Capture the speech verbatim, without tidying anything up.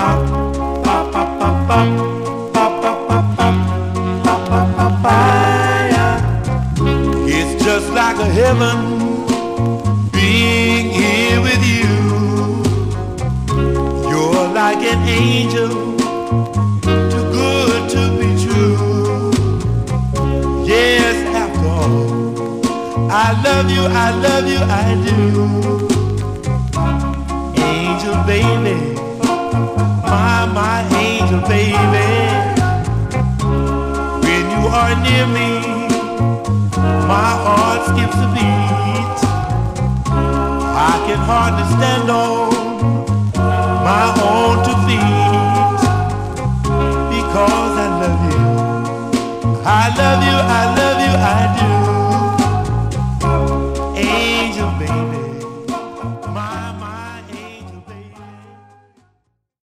It's just like a heaven being here with you. You're like an angel, too good to be true. Yes, after all, I love you, I love you, I do. Angel baby, my, my angel baby. When you are near me, my heart skips a beat. I can hardly stand on my own two